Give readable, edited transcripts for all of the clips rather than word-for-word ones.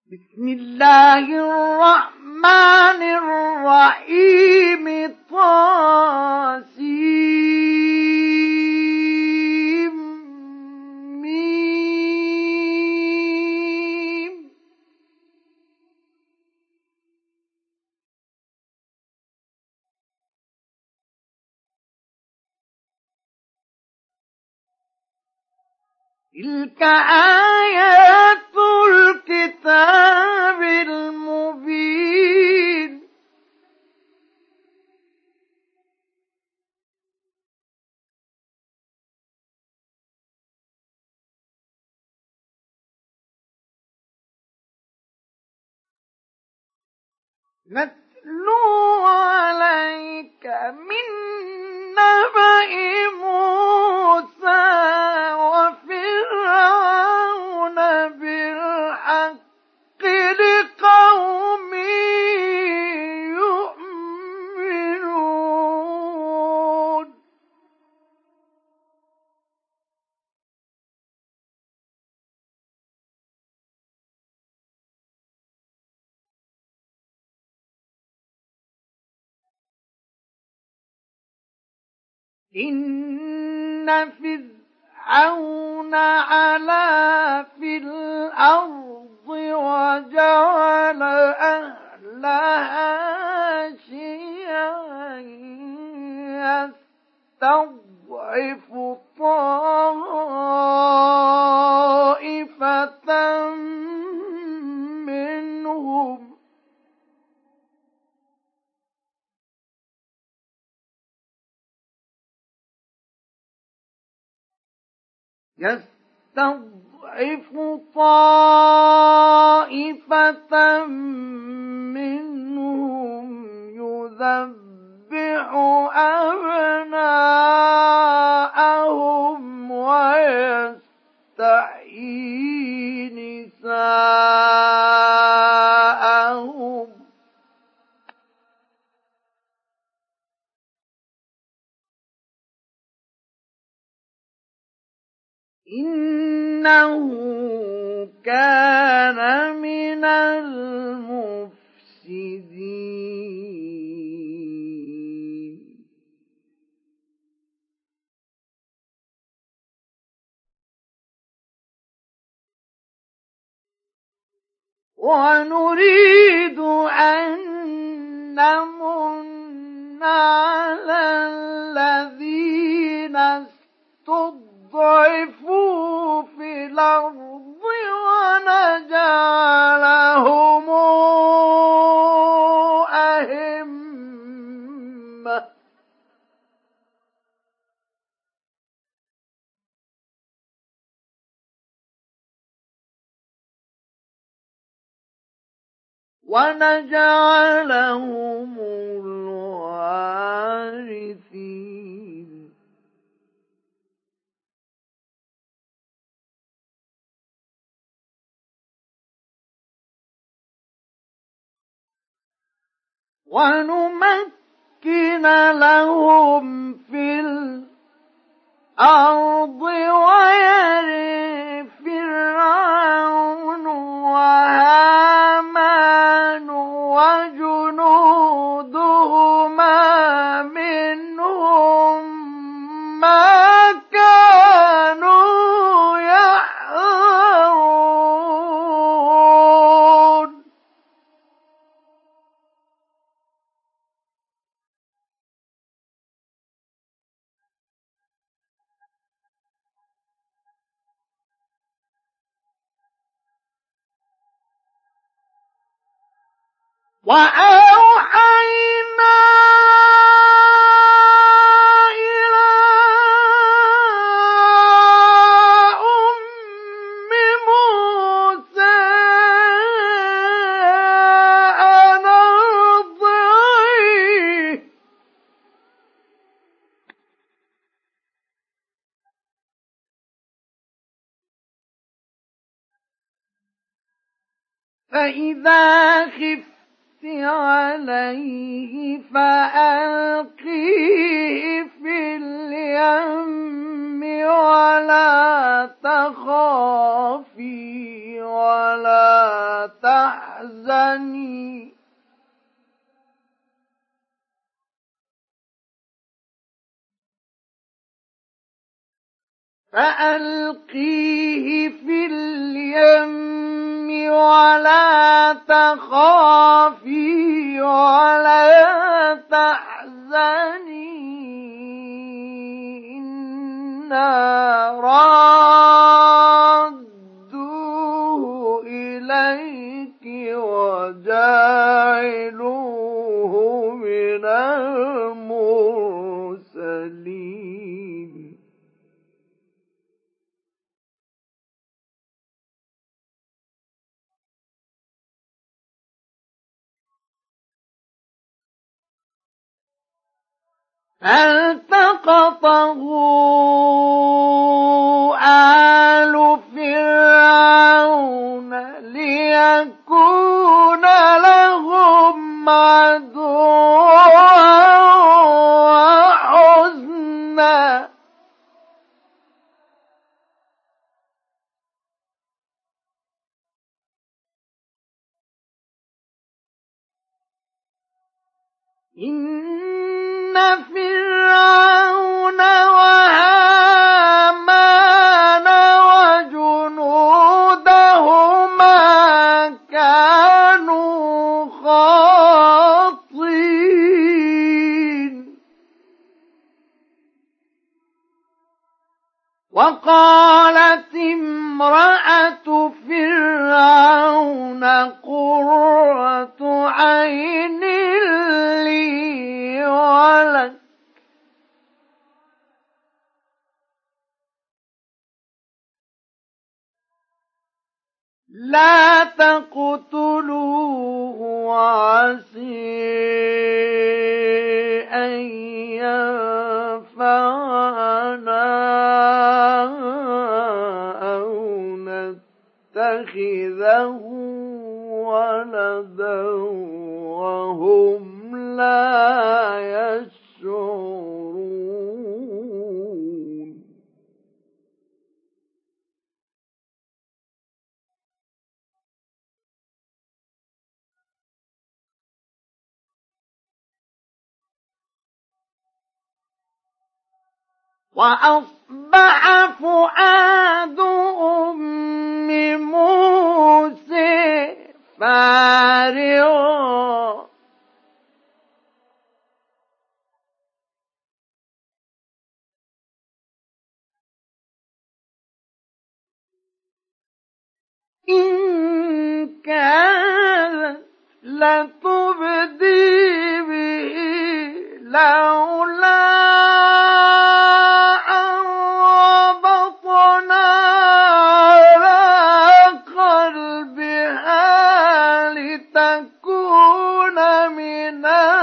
بسم الله الرحمن الرحيم طاسيم. تلك آيات الكتاب المبين. نتلو عليك من نبأ موسى وفرعون بالحق لقوم يؤمنون. إن فرعون علا في الأرض وجعل أهلها شيعا يستضعف طائفة منهم يذبح أبناءهم ويستحيي نساءهم إنه كان من المفسدين. ونريد أن نمن على الذين استضعفوا في الأرض ونجعلهم أئمة ونجعلهم الوارثين. ونمكن لهم في الأرض ويرث فرعون وهامان وجنودهما منهم ما كانوا يحذرون. وأوحينا إلى أم موسى أن أرضعيه فإذا خفت عليه فألقيه في اليم ولا تخافي ولا تحزني فألقيه في اليم ولا تخافي ولا تحزني إنا رادوه إليك وجاعلوه من المرسلين فالتقطه آل فرعون ليكون لهم عدوا وحزنا إن فرعون وهامان وجنودهما كانوا خاطئين وقالت امرأة فرعون قرة عين لي ولك لا تقتلوه وعسى أن ينفعنا أو نتخذه ولدا وهم لا يشعرون وأصبح فؤاد أم موسى فارغا إن كانت لتبدي به لولا أن ربطنا على قلبها لتكون من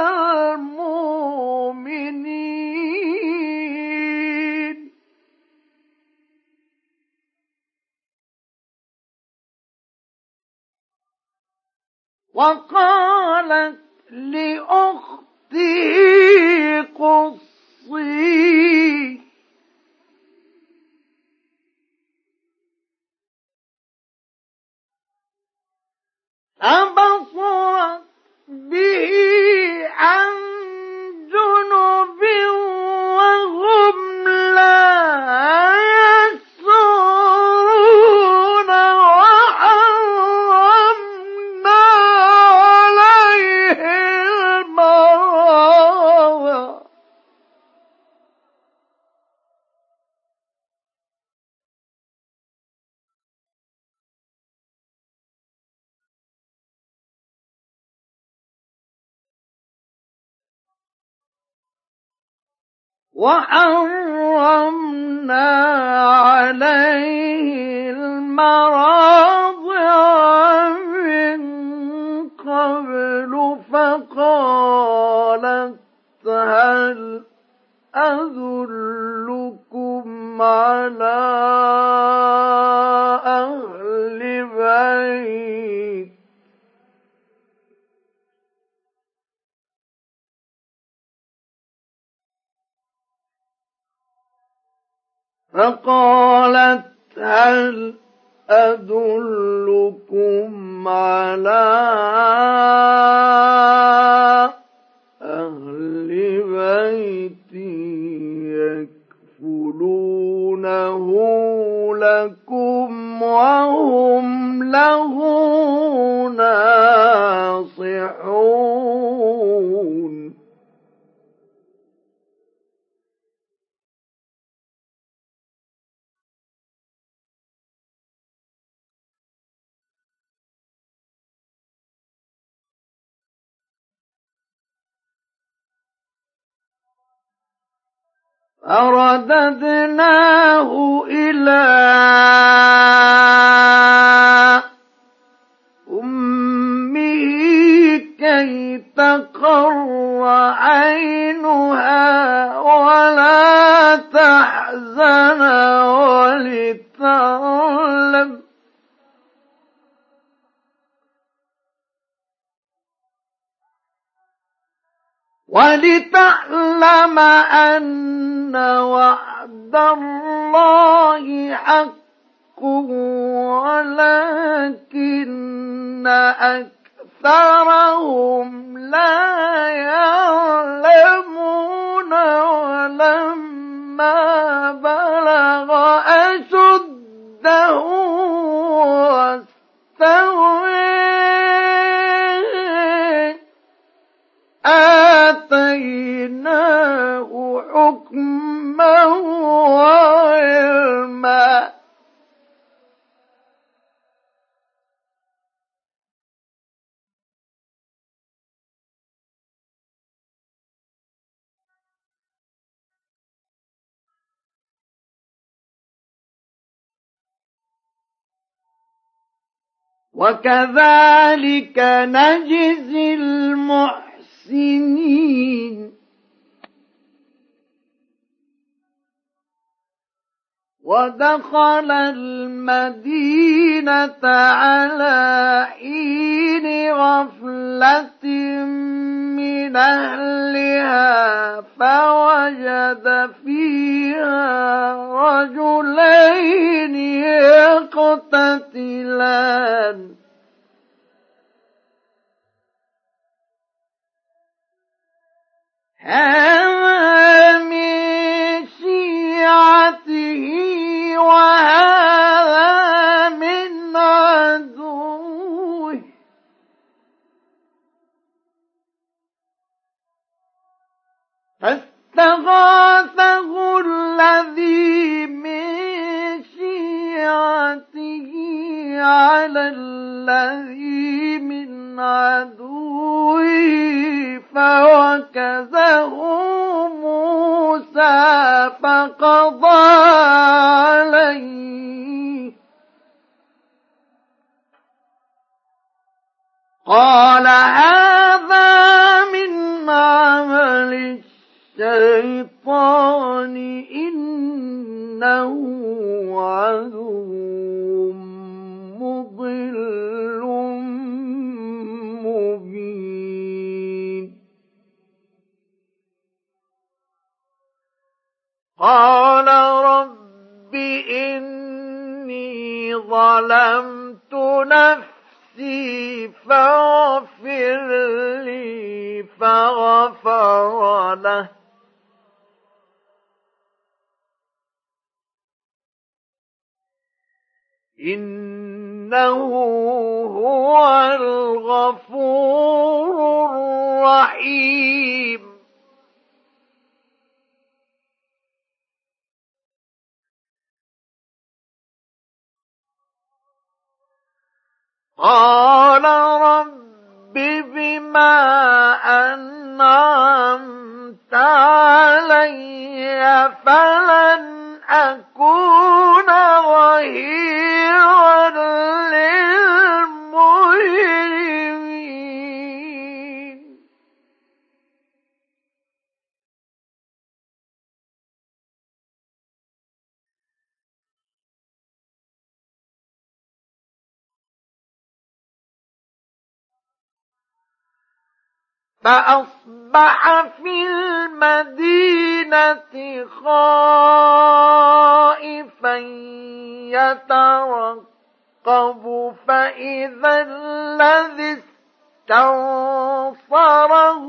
المؤمنين وقالت لأخته قصي فبصرت به عن جنب وهم لا يشعرون وحرمنا عليه المراوع وحرمنا عليه المراضع من قبل فقالت هل أدلكم على أهل بيت فقالت هل أدلكم على أهل بيت يكفلونه له ناصحون فرددناه إلى أمه كي تقر عينها ولا تحزن ولتعلم أن وعد الله حق ولكن أكثرهم لا يعلمون ولما بلغ أشده واستوى آتيناه حكما وعلما وكذلك نجزي المحسنين ودخل المدينة على حين غفلة من أهلها فوجد فيها رجلين يقتتلان هذا من شيعته وهذا من عدوه فاستغاثه الذي من شيعته على الذي من عدوه فوكزه موسى فقضى عليه قال هذا من عمل الشيطان إنه عدو مضل مبين قال رب إني ظلمت نفسي فاغفر لي فغفر له إنه هو الغفور الرحيم قال رب بما أنعمت علي فلن أكون ظهيرا للمجرمين فأصبح في المدينة خائفا يترقب فإذا الذي استنصره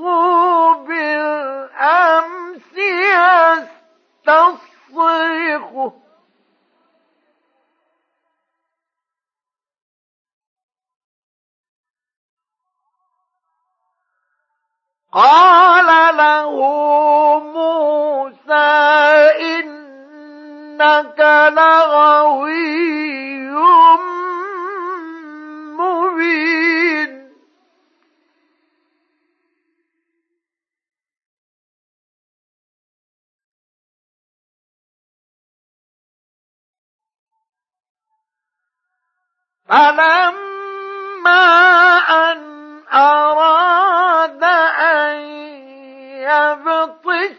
بالأمس يستصرخه قال له موسى إنك لغوي مبين فلما أن أراد أن يبطش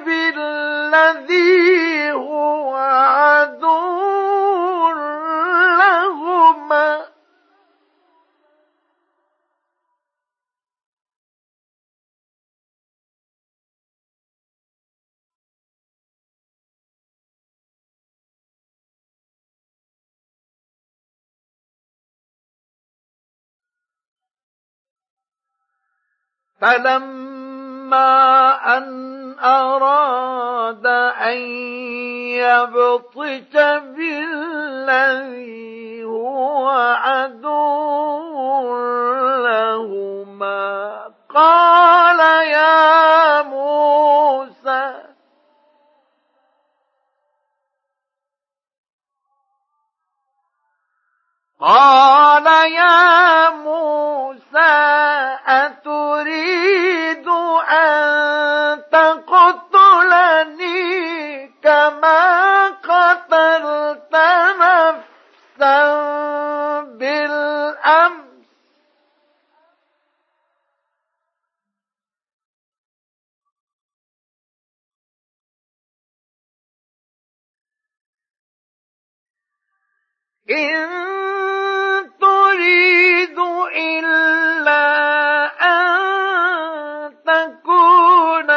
بالذي هو عدو لهما فلما أن أراد أن يبطش بالذي هو عدو لهما قال يا موسى أتريد أن تقتلني كما قتلت نفسا بالأمس إن تريد إلا أن تكون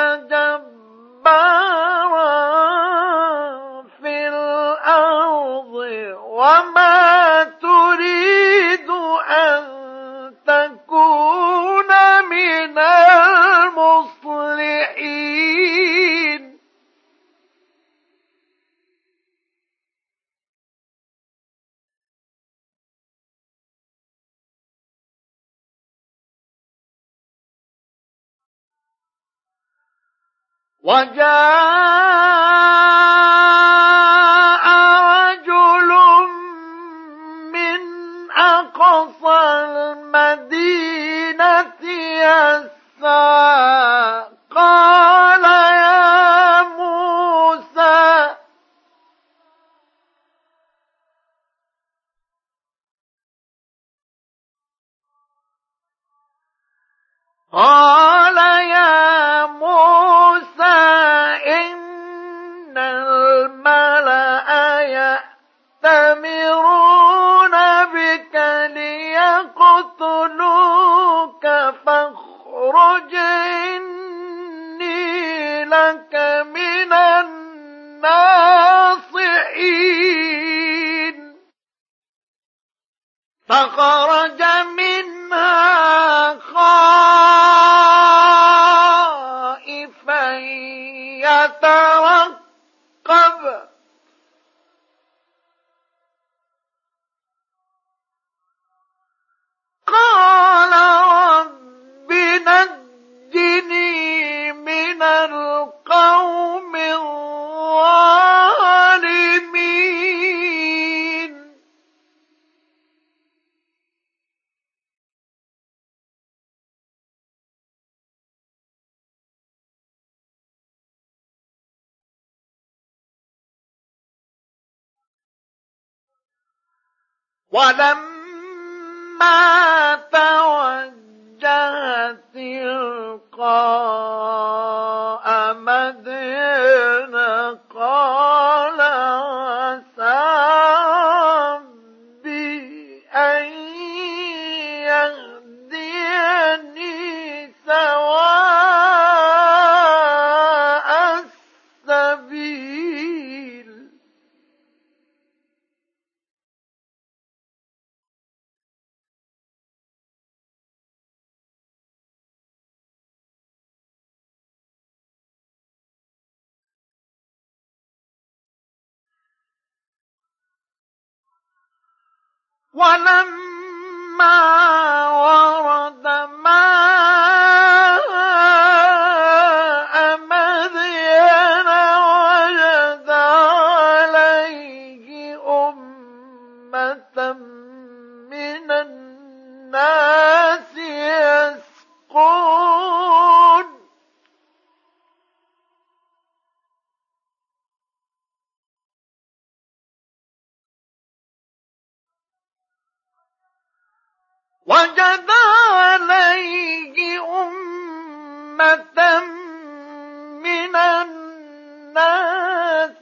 جبارا في الأرض وما تريد أن تكون من المصلحين وجاء رجل من أقصى المدينة يسعى قال يا موسى إن الملأ يأتمرون بك ليقتلوك فاخرج إني لك من الناصحين فخرج منها خائفا يترقب قال رب نجني من القوم الظالمين ولما توجه تلقاء مدين قال عسى ربي أن يهديني سواء السبيل ولما ورد ماء وجد عليه أمة من الناس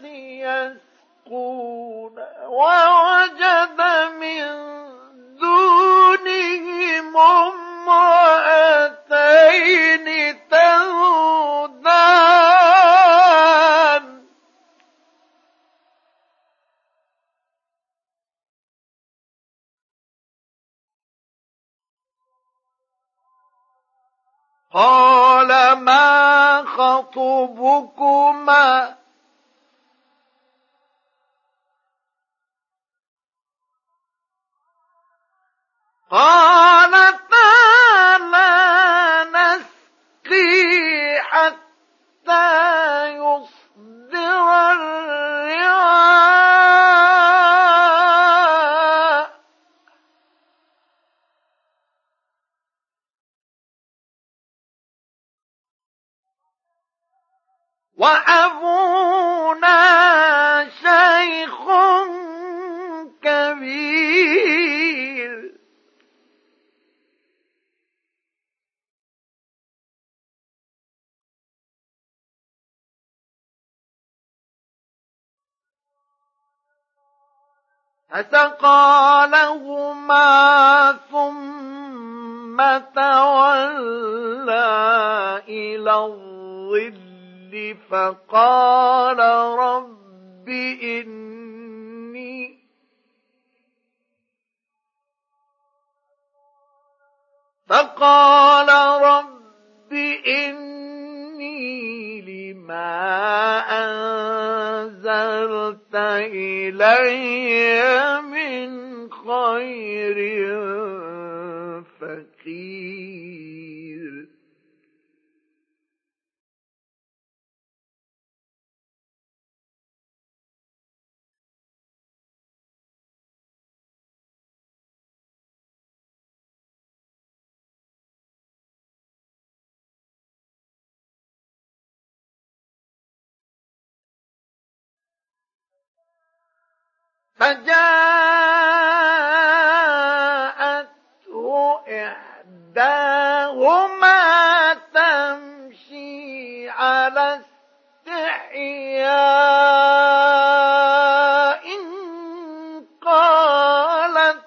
يسقون ووجد من دونهم امرأتين تذودان قال ما خطبكما قالتا لا نسقي حتى يصدر الرعاء وأبونا شيخ كبير فسقى لهما ثم تولى إلى الظل فقال رب إني لما أنزلت إلي من خير فقير فجاءته إحداهما تمشي على استحياء قالت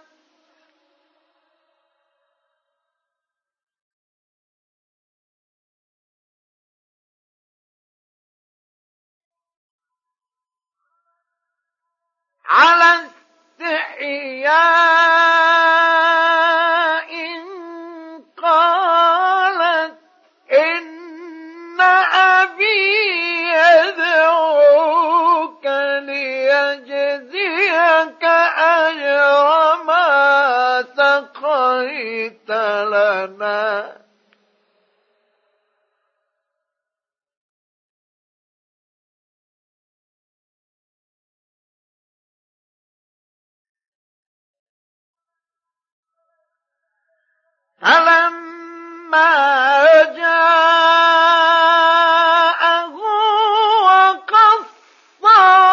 إن أبي يدعوك ليجزيك أجر ما سقيت لنا فلما جاءه وقص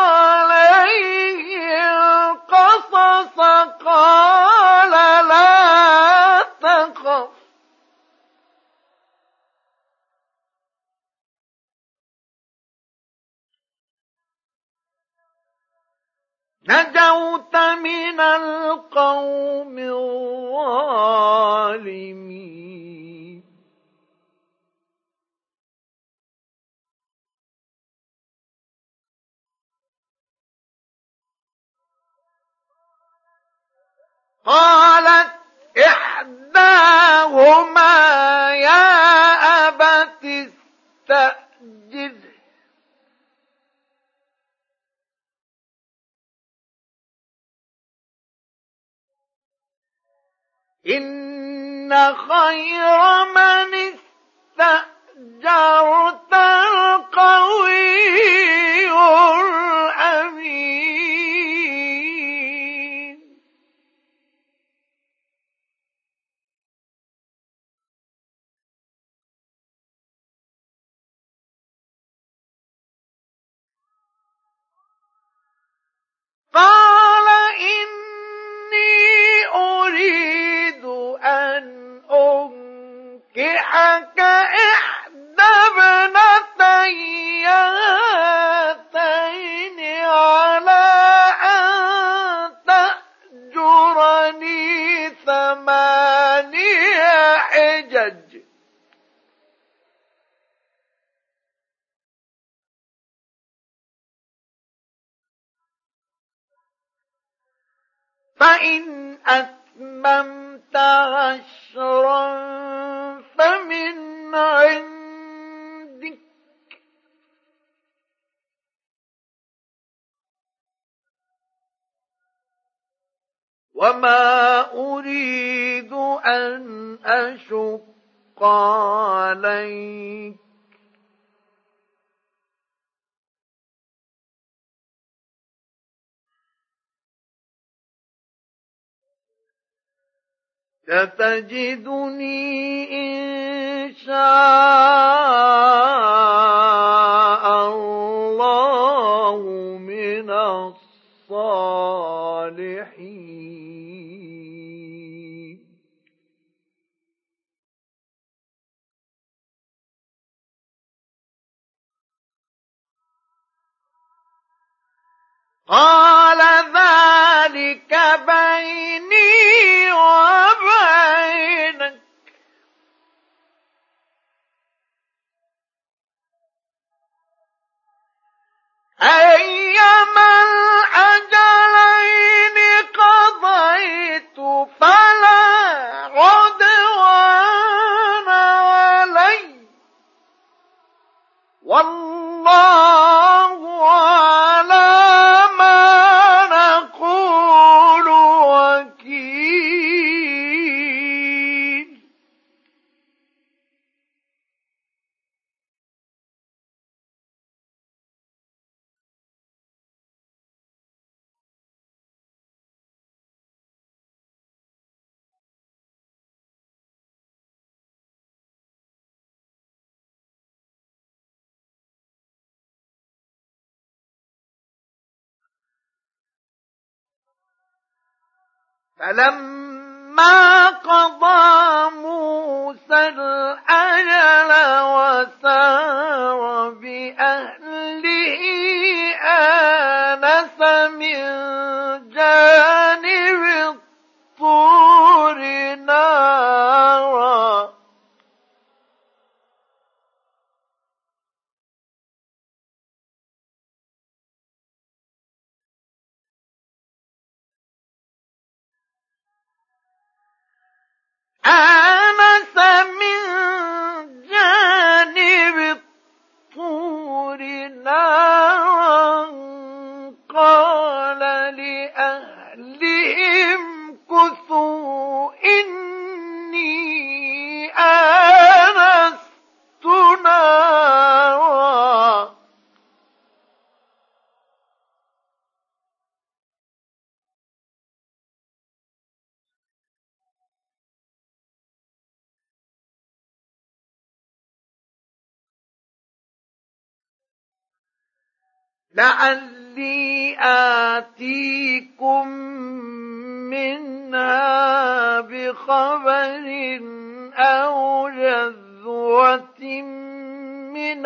عليه القصص قال لا تخف نجوت من القوم الظالمين قالت إحداهما يا أبت استأجره إن خير من استأجرت القوي الأمين قال إني أريد أن لك إحدى ابنتي هاتين على أن تأجرني 8 حجج فإن أتممت 10 فمن عندك وما أريد أن أشق عليك ستجدني إن شاء الله من الصالحين. قال ذلك بيني وبينك أيما الأجلين قضيت فلا عدوان علي والله على ما نقول وكيل. فلما قضى موسى الأجل وسار بأهله آنس من جانب الطور نارا قال لأهلهم كثوا إني آنست نارا لعلي آتيكم منها بخبر أو جذوة من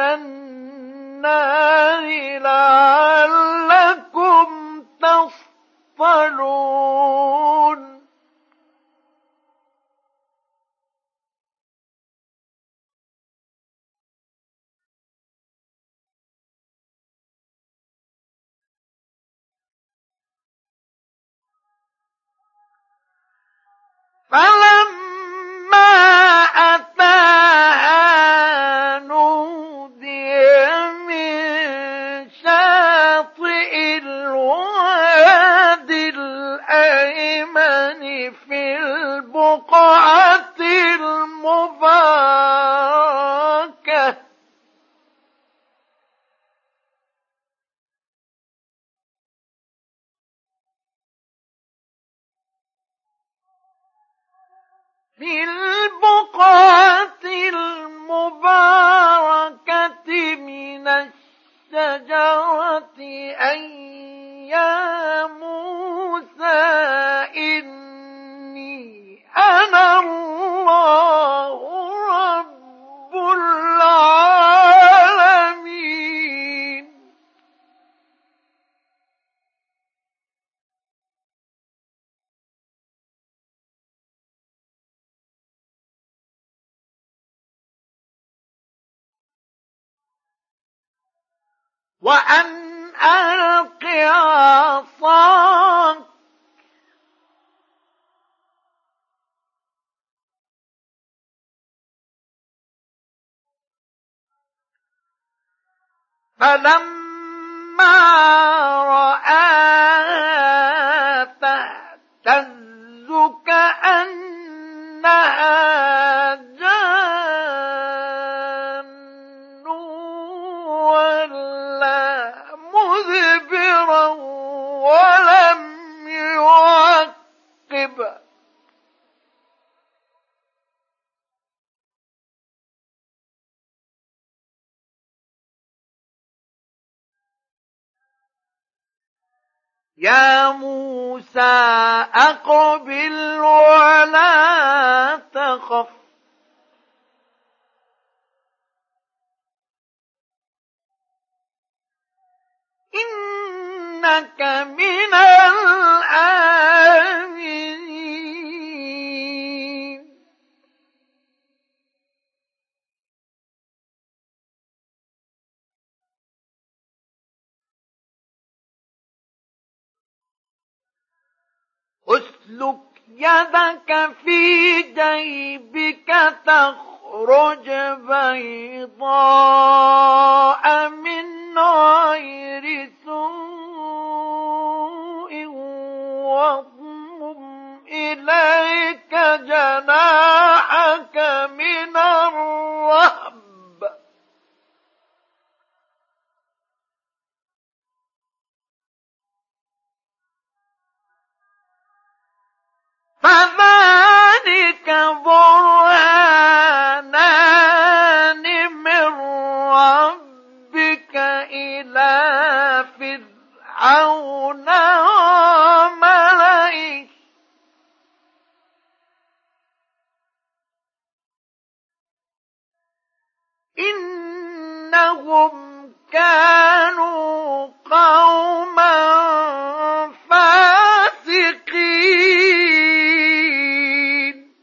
النار لعلكم تصطلون. فلما أتاها نودي من شاطئ الوادي الأيمن في البقعة المباركة من الشجرة أن يا موسى إني أنا الله رب وأن ألق عصاك فلما رآها تهتز كأنها جان ولا مدبرا ولم يعقب يا موسى أقبل ولا تخف إنك من الآمنين اسلك يدك في جيبك تخرج بيضاء من غير سوء واضمم إليك جناحك من الرهب فذلك برهانان من ربك إلى فرعون وملئه إنهم كانوا قوما فاسقين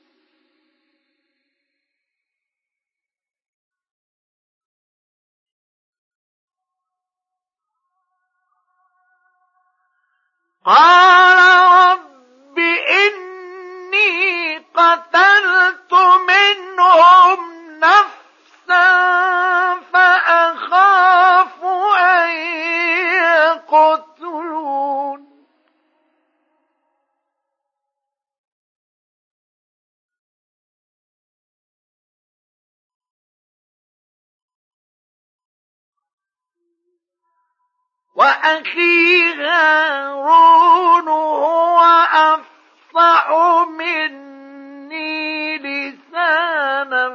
قال رب إني قتلت منهم نفسا فأخاف أن يقتلون وأخي هارون هو أفصح مني لسانا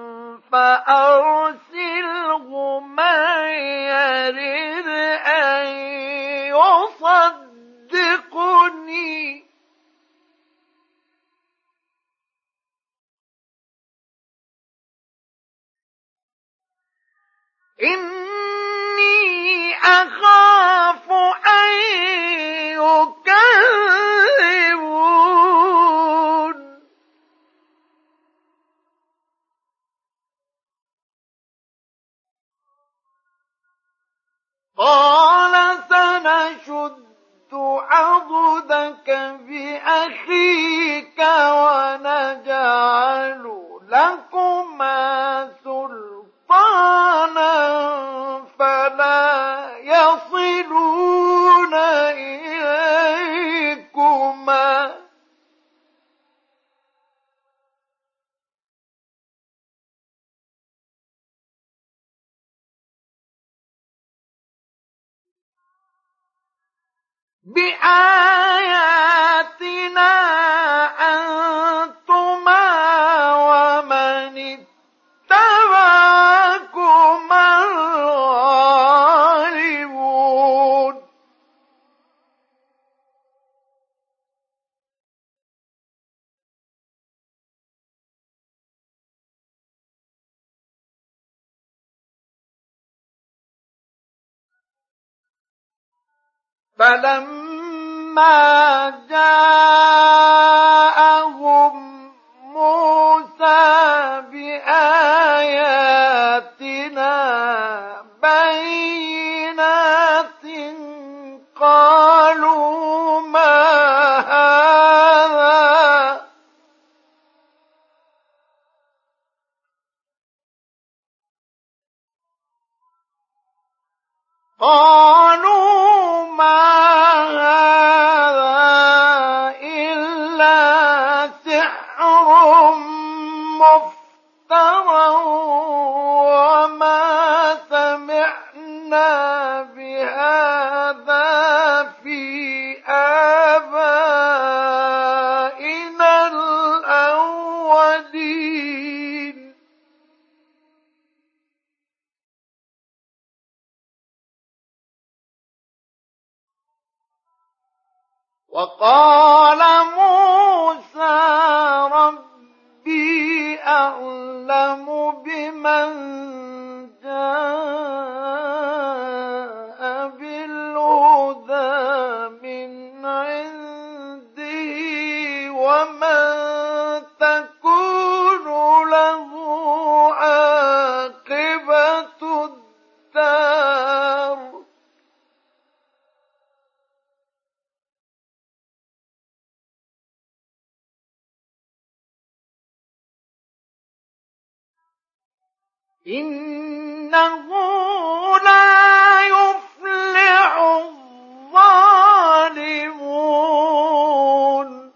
فأرسله معي يرد أن يصدقني إني أخاف أن يكذبون قال سنشد عضدك بأخيك ونجعل لكما سلطانا فلا يصلون إليكما بآياتنا أنتما ومن اتبعكما الغالبون فلما جاءهم موسى بآياتنا بينات قالوا ما هذا إلا سحر مفترى وما سمعنا بهذا في آبائنا الأولين. وقال موسى ربي أعلم بمن جاء بالهدى من عنده ومن تكون له عاقبة الدار. إنه لا يفلح الظالمون.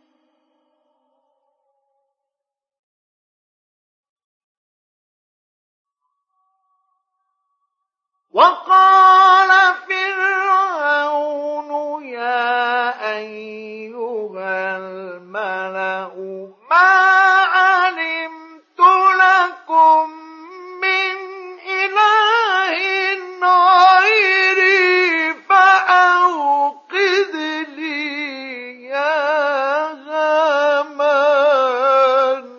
وقال فرعون يا أيها الملأ ما علمت لكم من إله غيري فأوقد لي يا هامان.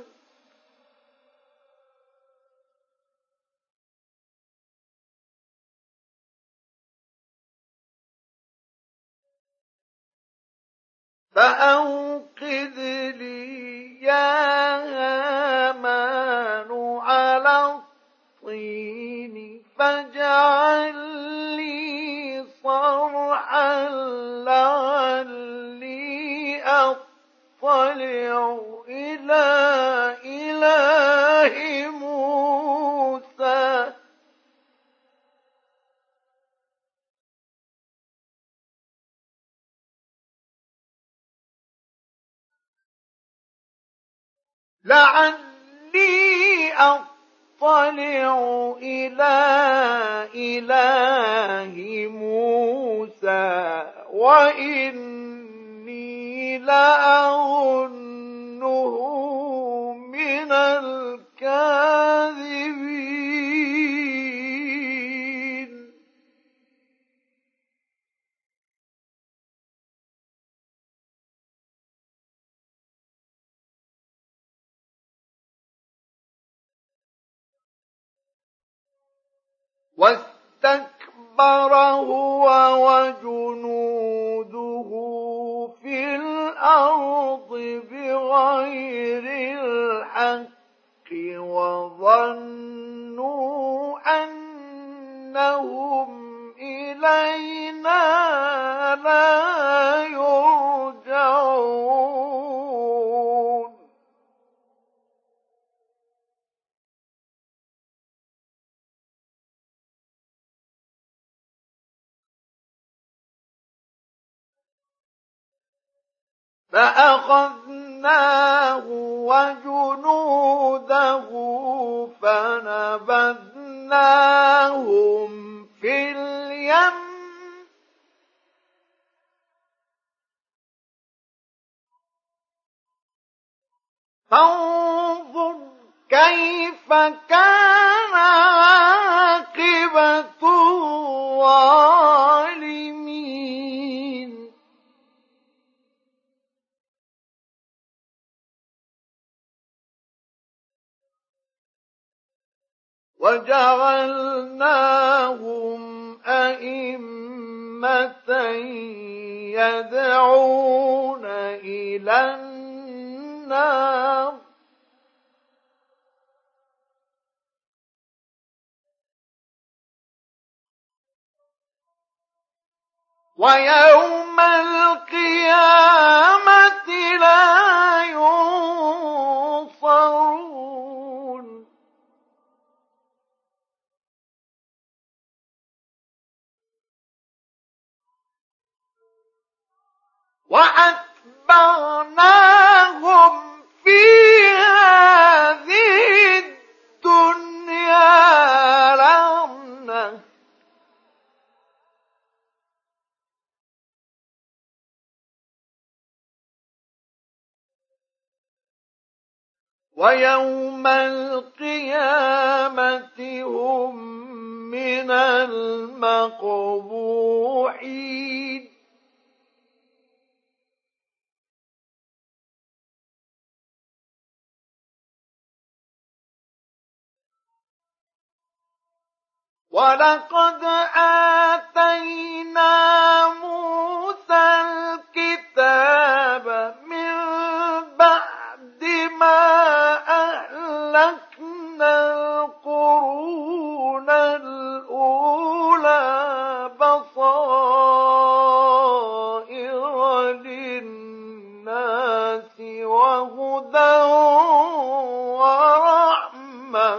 فأوقد لي يا هامان على الطين فاجعل لي صرحا لعلي أطلع إلى إله موسى. لعلي أطلع إلى إله موسى وإني لأظنه من الكاذبين. واستكبر هو وجنوده في الأرض بغير الحق وظنوا أنهم إلينا لا يرجعون. فأخذناه وجنوده فنبذناهم في اليم فانظر كيف كان عاقبة الظالمين. وجعلناهم أئمة يدعون إلى النار ويوم القيامة لا ينصرون. وأتبعناهم في هذه الدنيا لعنة ويوم القيامة هم من المقبوحين ولقد آتينا موسى الكتاب من بعد ما أهلكنا القرون الأولى بصائر للناس وهدى ورحمة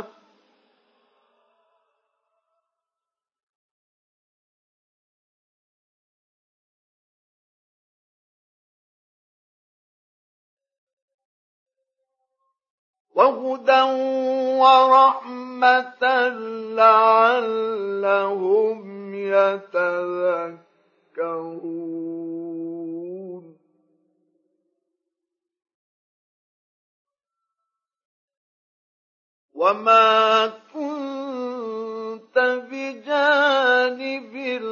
لعلهم يتذكرون وما كنت بجانب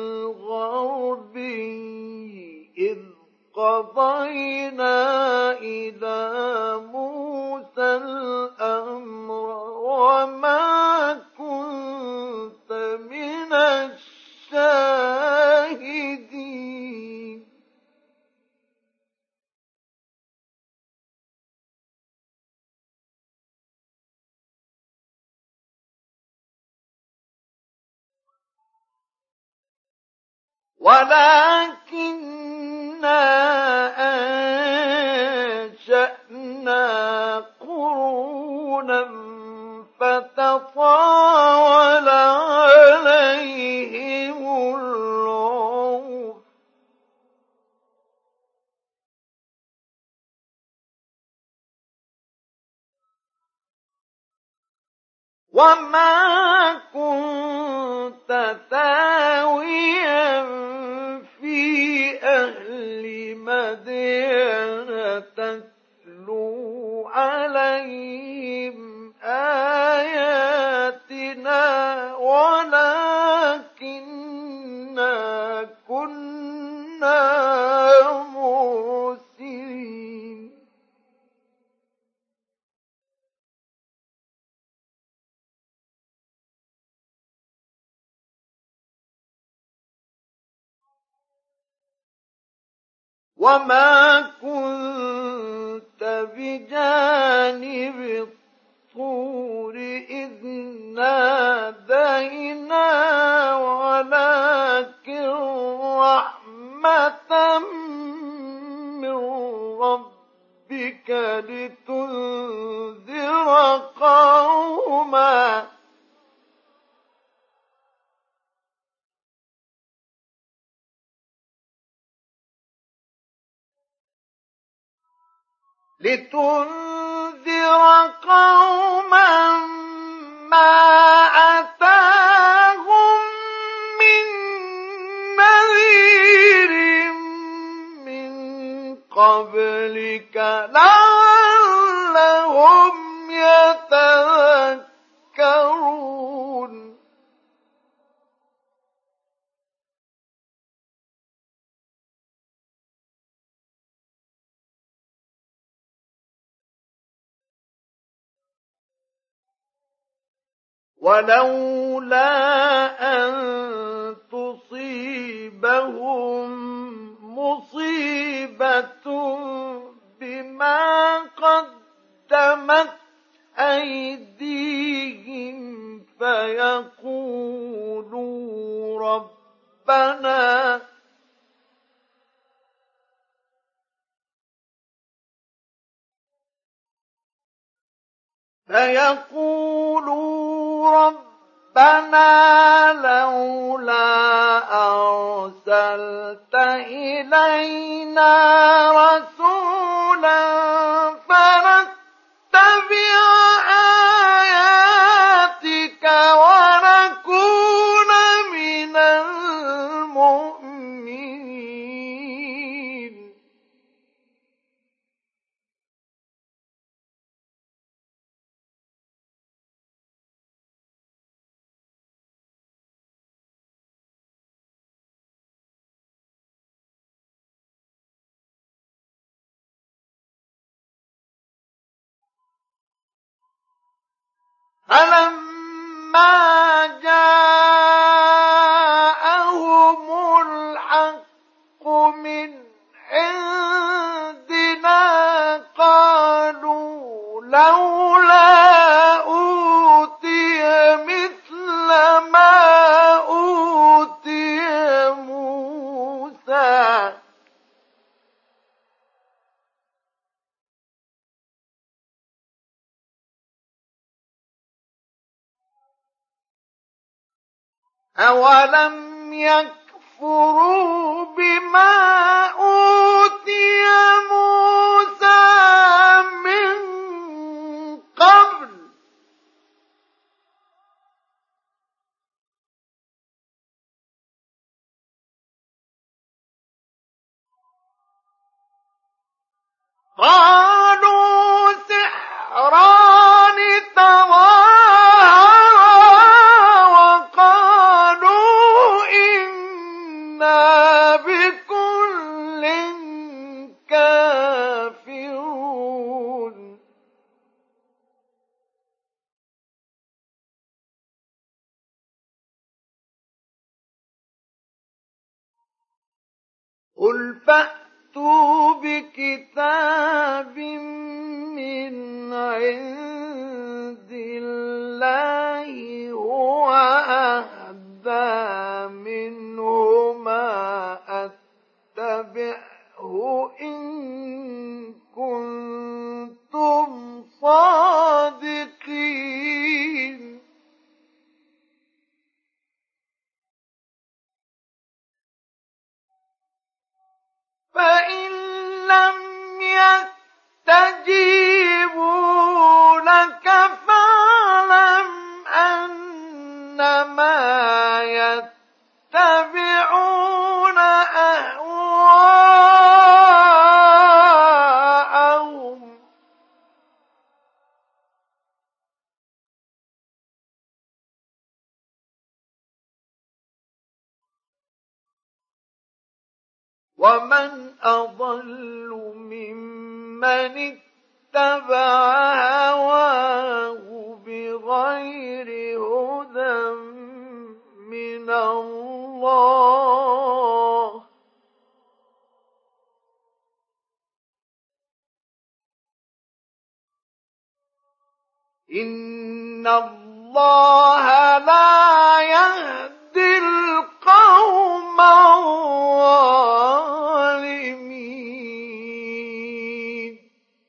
الغربي إذ قضينا إلى موسى الأمر وما كنت من الشاهدين ولكننا أنشأنا قرونا فتطاول عليهم العمر وما كنت ثاويا في أهل مدين تتلو عليهم آياتنا ولكننا كنا مرسلين وما كنت بجانب الطور إذ نادينا ولكن رحمة من ربك لتنذر قوما ما أتاهم من نذير من قبلك لعلهم يتذكرون ولولا أن تصيبهم مصيبة بما قدمت أيديهم فيقولوا ربنا لولا أرسلت إلينا رسولا فنتبع آياتك ونكون من المؤمنين. فلما جاءهم الحق من عندنا قالوا لولا أوتي مثل ما أوتي موسى أولم يكفروا بما أوتي موسى من قبل قالوا سحران تظاهرا وقالوا إنا بكل كافرون. قل فأتوا بكتاب من عند الله هو أهدى منهما أتبعه إن كنتم صادقين. فإن لم يستجيبوا لك فاعلم أنما يتبعون أهواءهم ومن أضل ممن اتبع هواه بغير هدى من الله إن الله لا يهدي القوم الظالمين.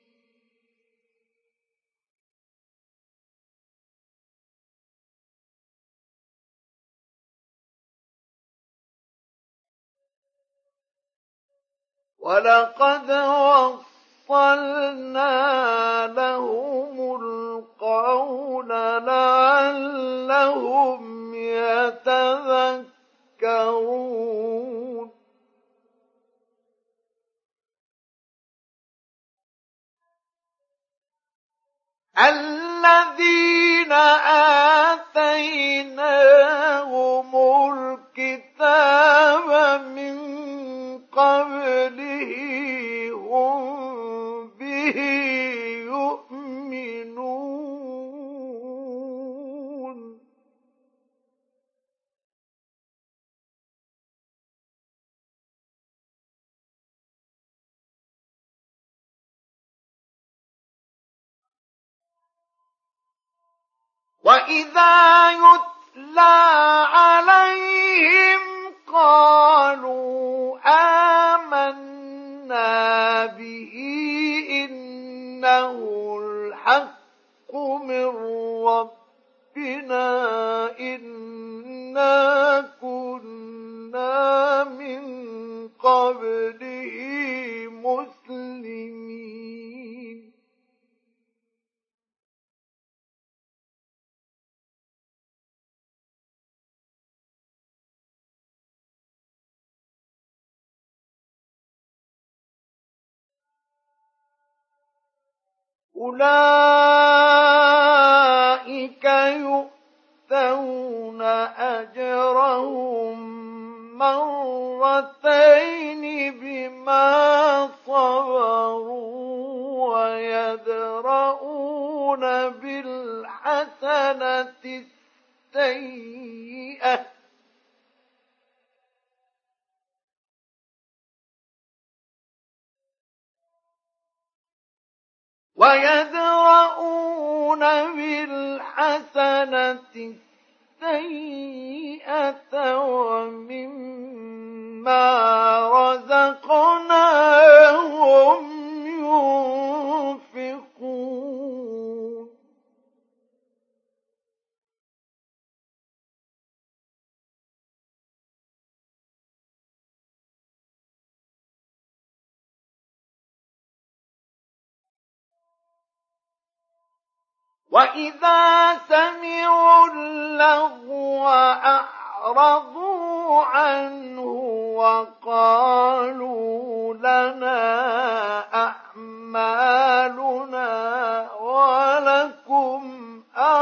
ولقد وصلنا لهم القول لعلهم يتذكرون. الذين آتيناهم الكتاب من قبله هم به يؤمنون. وإذا يتلى عليهم قالوا آمنا به إنه الحق من ربنا ربنا إنا كنا من قبله مسلمين أولئك يؤتون أجرهم مرتين بما صبروا ويدرؤون بالحسنة السيئة ومما رزقناهم ينفقون وإذا سمعوا اللغو أعرضوا عنه وقالوا لنا أعمالنا ولكم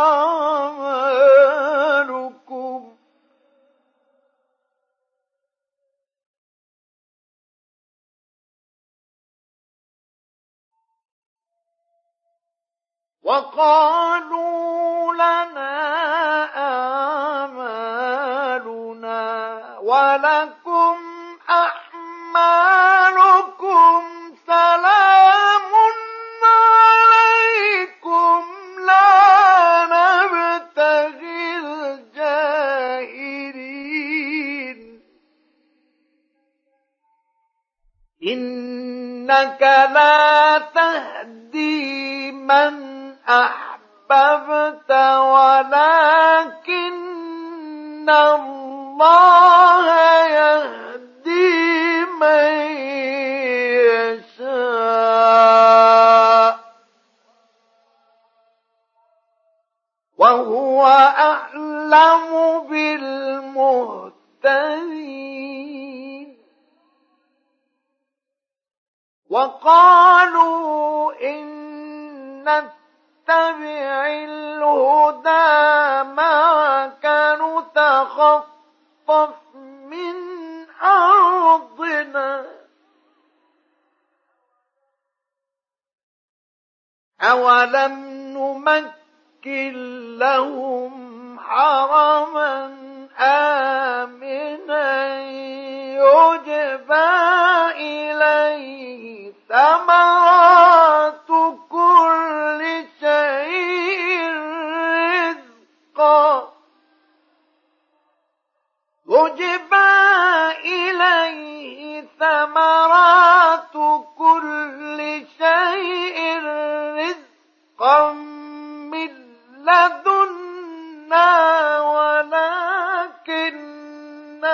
أعمالكم سلام عليكم لا نبتغي الجاهلين إنك لا تهدي من أحببت ولكن الله يهدي من يشاء وهو أعلم بالمهتدين وقالوا إن نتبع الهدى معك نتخطف من أرضنا أولم نمكن لهم حرما آمنا يجبى إليه ثمرات كل شيء رزقا من لدنا ولكن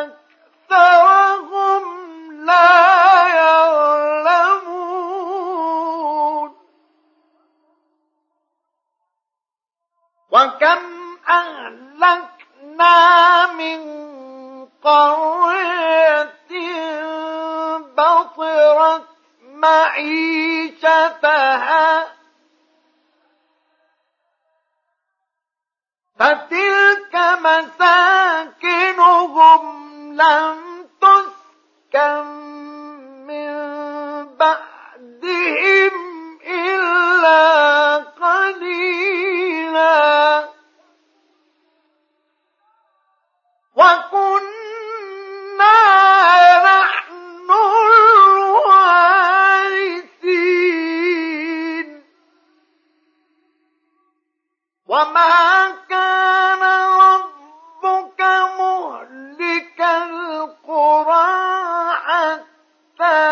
أكثرهم لا يعلمون وكم أهلكنا من قرية بطرت معيشتها فتلك مساكنهم لم تسكن من بعدهم إلا قليلا وكنا نحن الوارثين وما كان ربك مهلك القرى حتى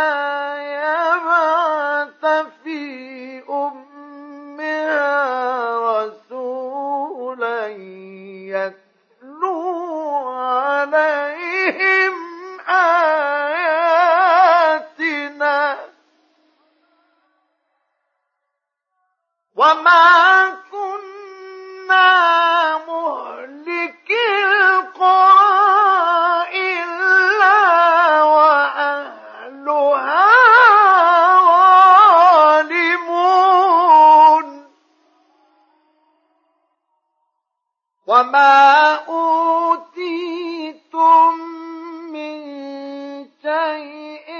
يبعث في أمها رسولا وما كنا مهلكي القرى إلا وأهلها ظالمون وما أوتيتم من شيء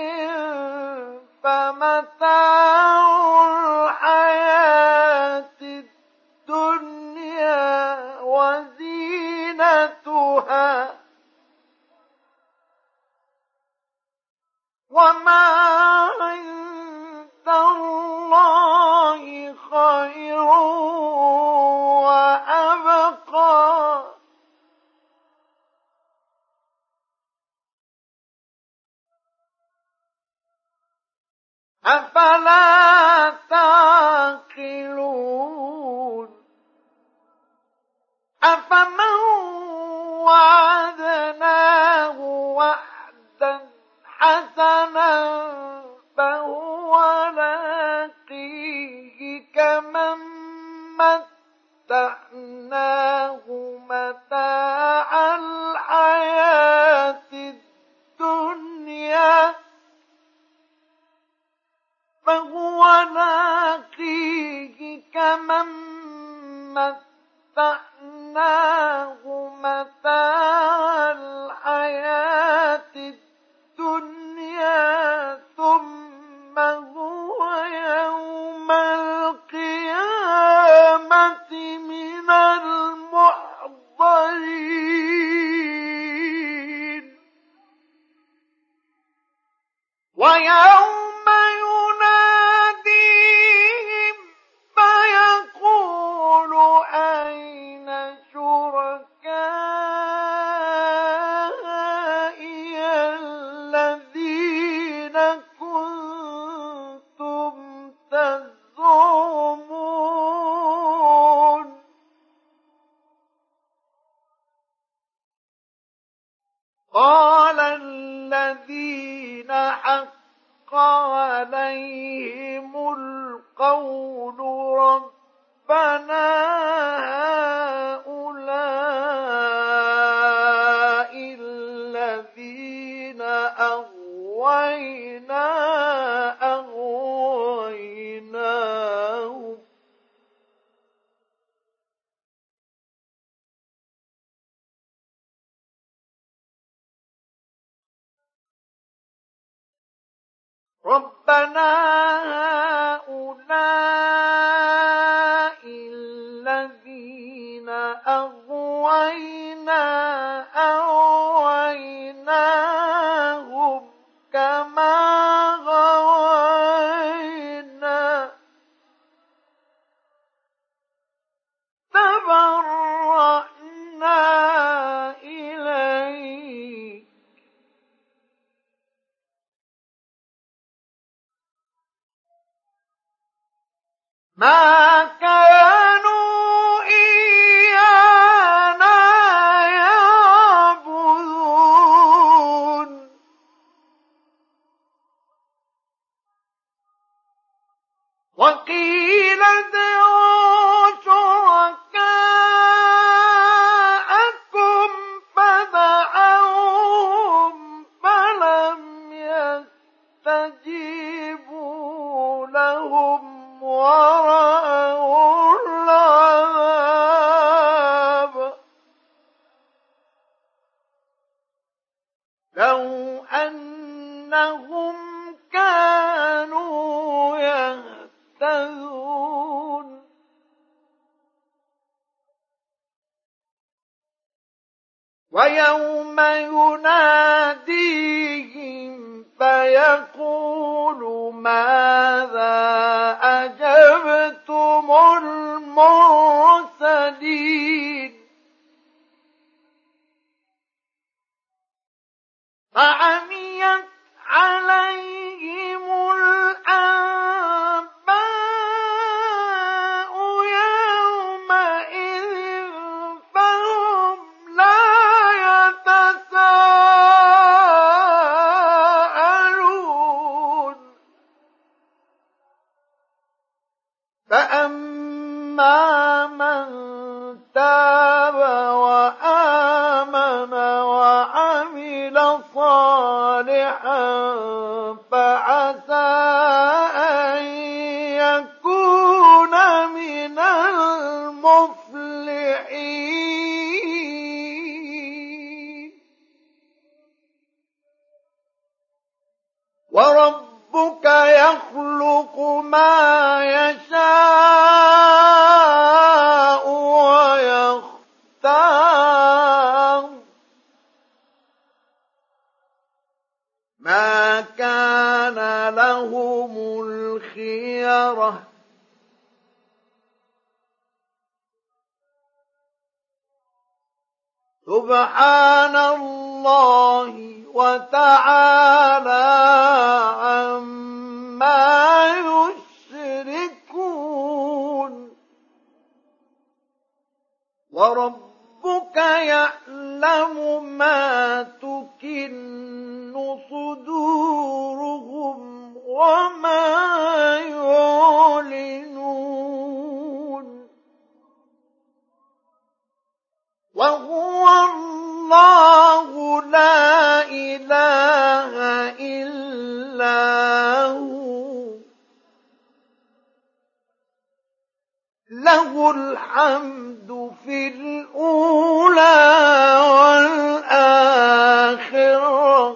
فمتاع الحياة الدنيا وزينتها وما عند الله خير وأبقى أفلا تعقلون أفمن وعدناه وعدا حسنا فهو لاقيه كمن متعناه متاع الحياة الدنيا فهو لاقيه كمن متعناه متاع الحياة الدنيا ثم هو يوم القيامة من المحضرين ويوم يناديهم فيقول أين شركائي الذين كنتم تزعمون قال الذين حق عليهم القول ربنا هؤلاء الذين أغويناهم ربنا هؤلاء الذين أغويناهم كما غوينا تبرأنا إليك ما كانوا إيانا يعبدون وقيل ادعوا شركاءكم فدعوهم فلم يستجيبوا لهم ورأوا العذاب لو أنهم كانوا يهتدون ويوم يناديهم فيقول ماذا أجبتم المرسلين فعميت عليهم الأنباء يومئذ فهم لا يتساءلون فأما فأما من تاب وآمن وعمل صالحا فعسى أن يكون من المفلحين. وربك يخلق ما يشاء ويختار ما كان لهم الخيرة سبحان الله وتعالى عما يشركون. وربك يعلم ما تكن صدورهم وما يعلنون. وهو الله لا إله إلا هو له الحمد في الأولى والآخرة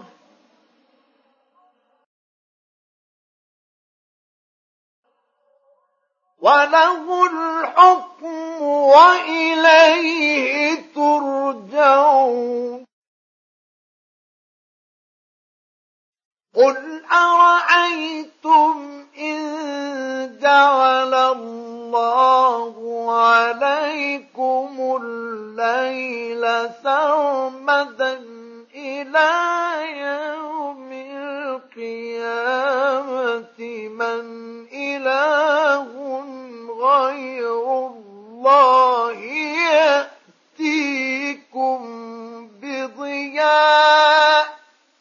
وله الحكم وإليه ترجعون. قل أرأيتم إن جعل الله عليكم الليل سرمدا إلى يوم القيامة من إله غير الله يأتيكم بضياء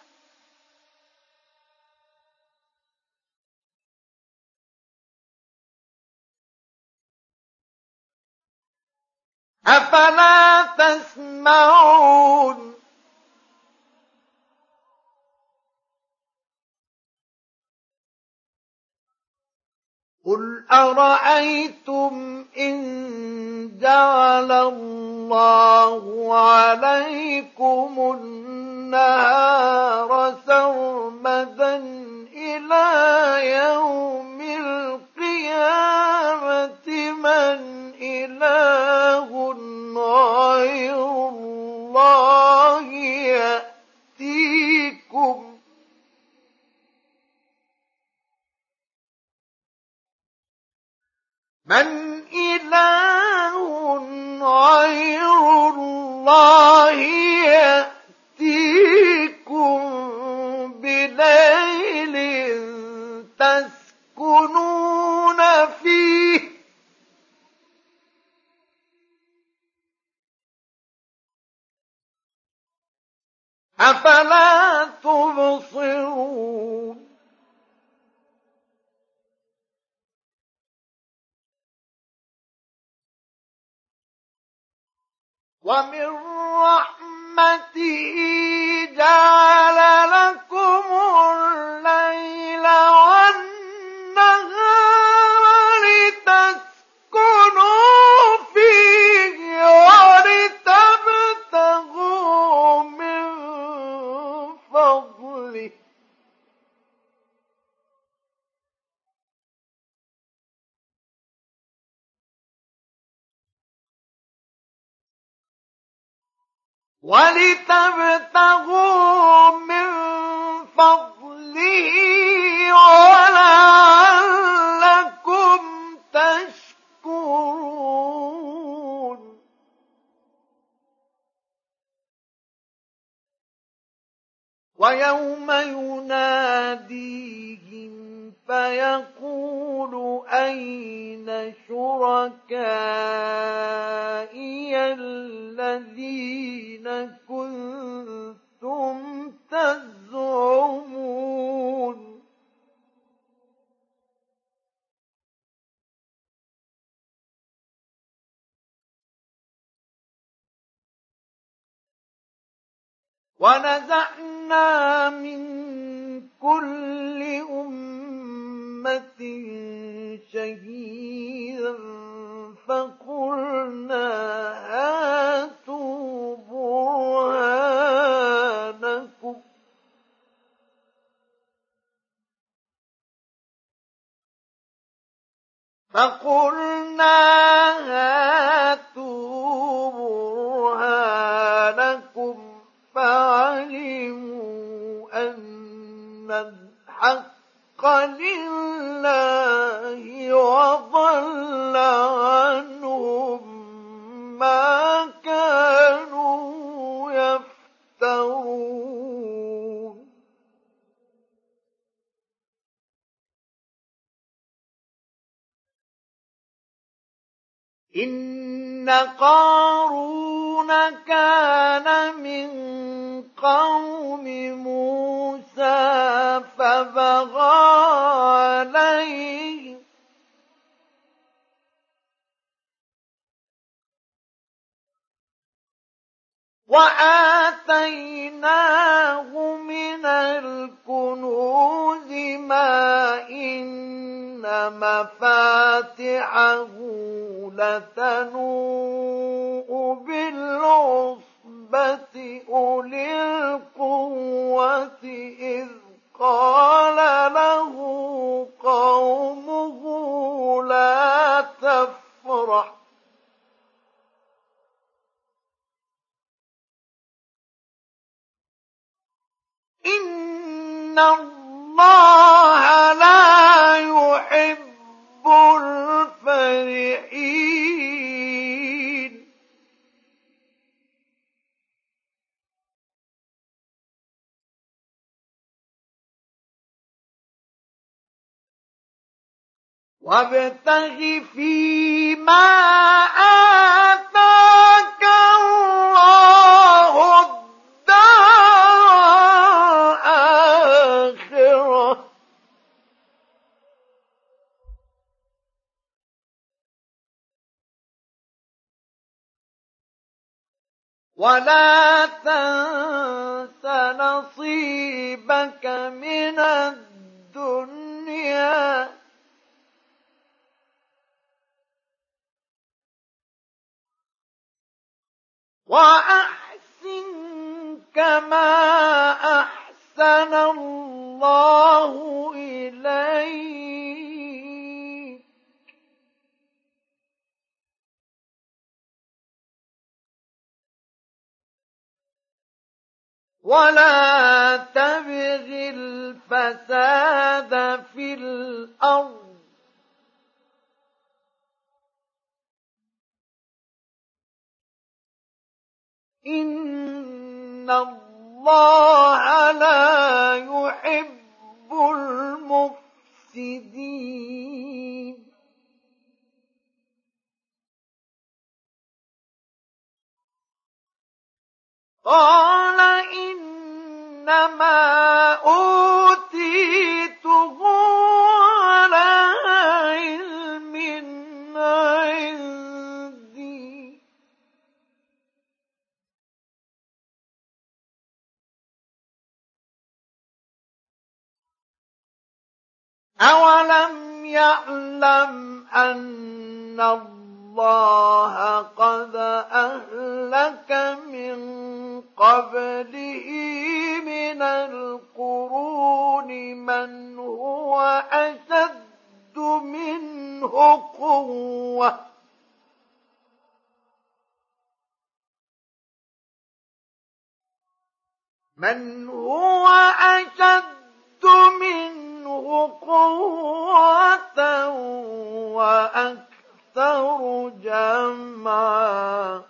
أفلا تسمعون. قل أرأيتم إن جعل الله عليكم النهار سرمدا إلى يوم القيامة من إله غير الله يأتيكم من إله غير الله يأتيكم بليل تسكنون فيه أفلا تبصرون. ومن رحمته جعل لكم الليل والنهار لتسكنوا فيه ولتبتغوا من فضله ولعلكم تشكرون. ويوم يناديهم فيقول أين شركائي الذين كنتم تزعمون. ونزعنا من كل أمة شهيدا فقلنا هاتوا برهانكم فعلموا أن الحق لله وضل عنهم ما كانوا يفترون إن قارون كان من قوم موسى فبغى عليه وآتيناه من الكنوز ما إن مفاتحه لتنوء بالعصبة أولي القوة إذ قال له قومه لا تفرح إن الله لا يحب الفرحين وابتغ فيما آتاك الله الدار الآخرة ولا تنس نصيبك من الدنيا وأحسن كما أحسن الله إليك ولا تبغ الفساد في الأرض إن الله لا يحب المفسدين قال إنما أوتيته على علم عندي أولم يعلم أن الله قد أهلك من قبله من القرون من هو أشد منه قوة وأكثر جمعا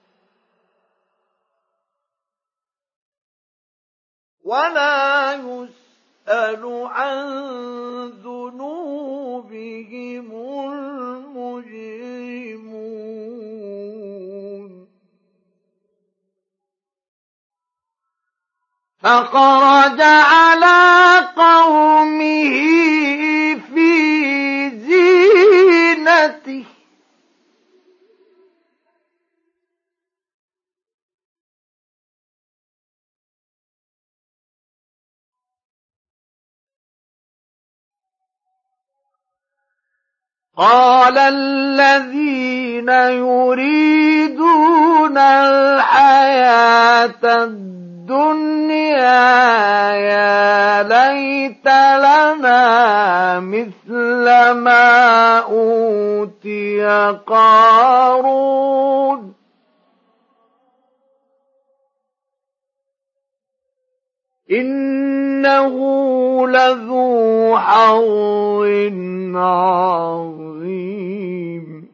ولا يسأل عن ذنوبهم المجرمون فخرج على قومه في زينته قال الذين يريدون الحياة الدنيا يا ليت لنا مثل ما أوتي قارون إنه لذو حظ عظيم.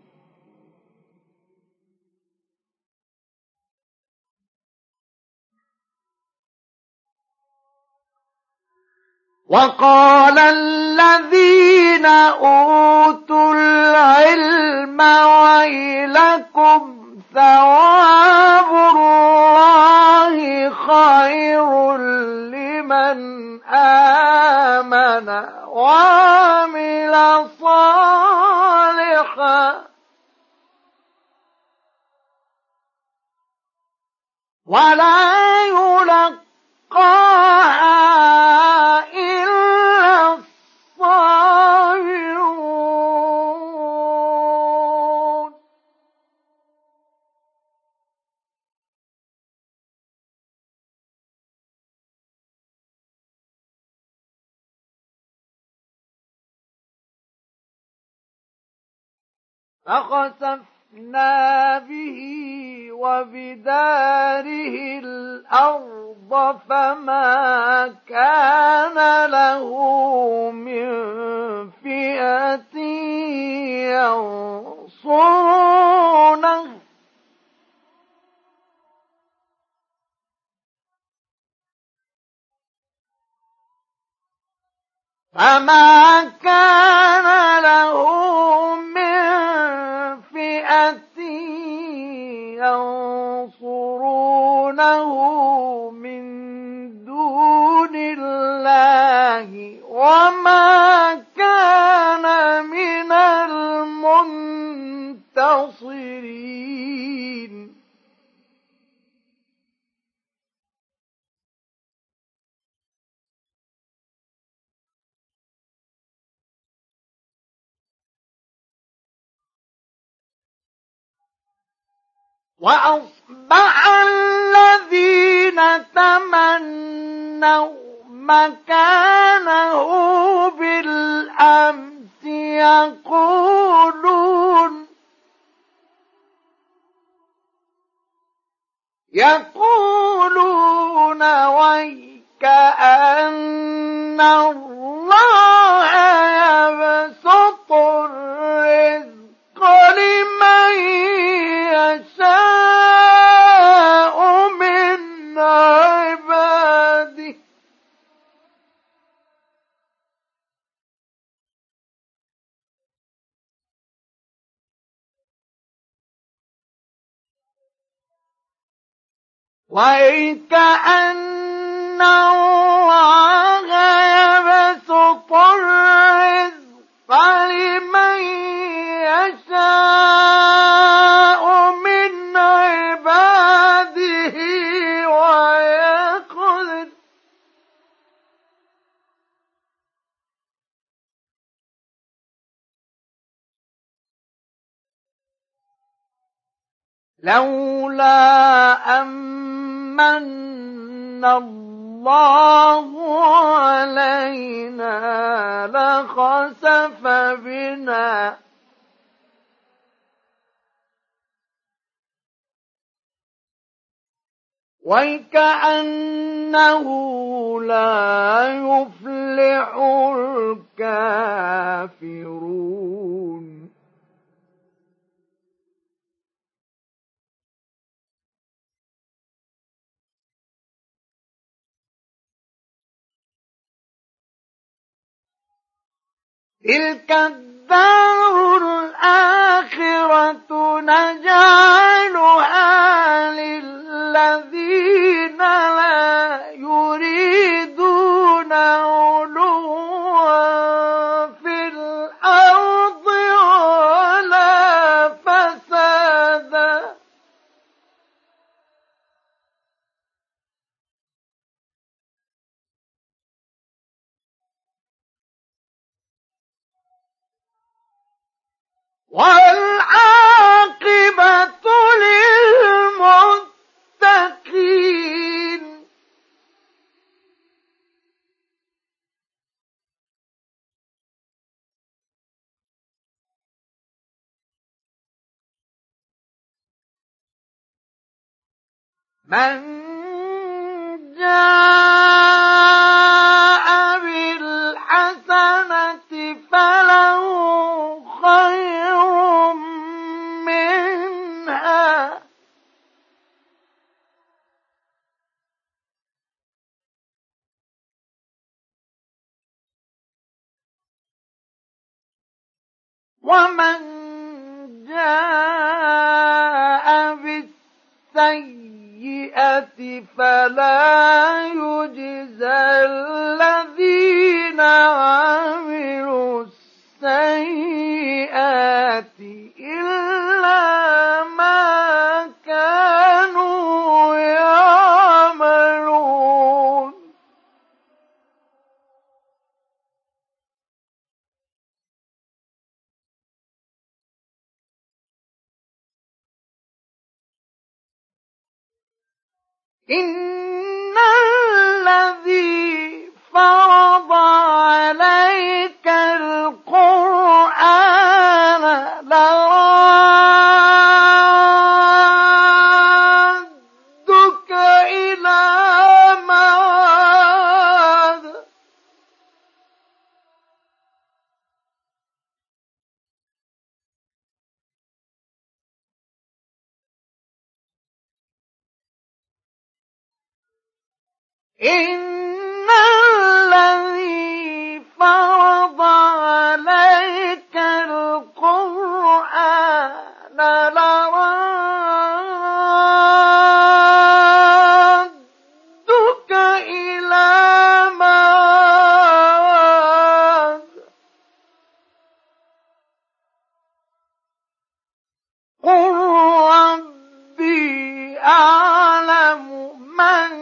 وقال الذين أوتوا العلم ويلكم ثواب الله خير لمن آمن وعمل صالحا ولا يلقاها إلا الصابرون. فخسفنا به وبداره الأرض فما كان له من فئة ينصرونه فما كان له من فئة ينصرونه من دون الله وما كان من المنتصرين. وأصبح الذين تمنوا مكانه بالأمس يقولون ويكأن الله يبسط الرزق لمن يشاء من عباده وَيْكَأَنَّ اللَّهَ يَبْسُطُ الرِّزْقَ لِمَن يَشَاءُ مِنْ عِبَادِهِ وَيَقْدِرُ ۖ لولا أَمَّنَّ اللَّهُ علينا لخسف بنا وَيْكَأَنَّهُ لا يفلح الكافرون. تلك الدار الآخرة نجعلها للذين لا يريدون علوا في الأرض ولا فسادا من جاء بالحسنة فله خير منها ومن جاء بالسيئة فلا يجزى الذين عملوا السيئات إلا ما كانوا يعملون إن الذي فرض عليك القرآن لرادك إلى معاد إن الذي فرض عليك القرآن لرادك إلى معاد قل ربي أعلم من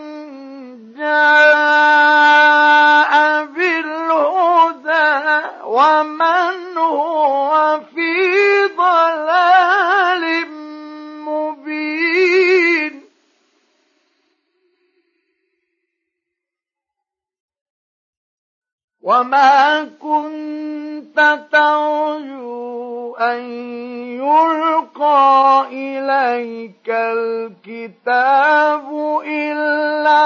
جاء بالهدى ومن هو في ضلال مبين وما كنت ترجو أن يلقى إليك الكتاب إلا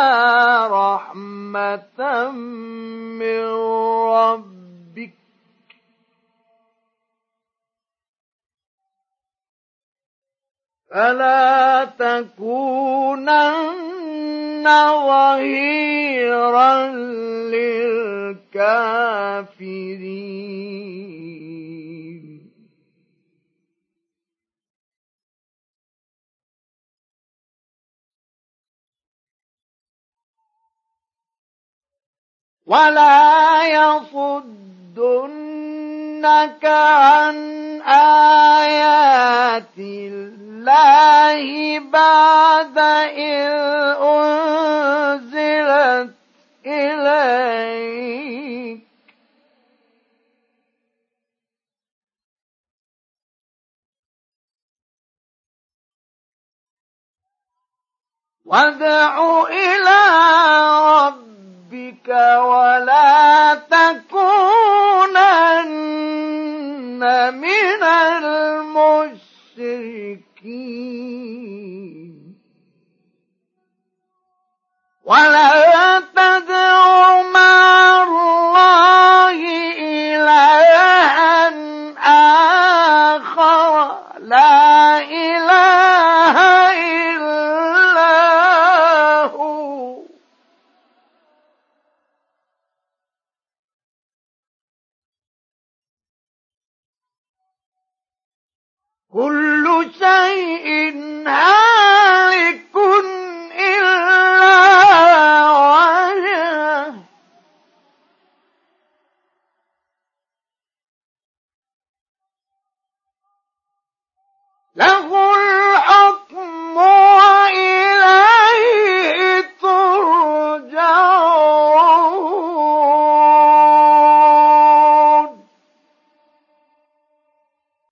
رحمة من ربك فلا تكونن ظهيرا للكافرين ولا يصدنك عن آيات الله بعد إذ أنزلت إليك وادع إلى ربك ولا تكونن من المشركين ولا تدع مع الله إلها آخر لا إله إلا هو كل شيء هالك إلا وجهه له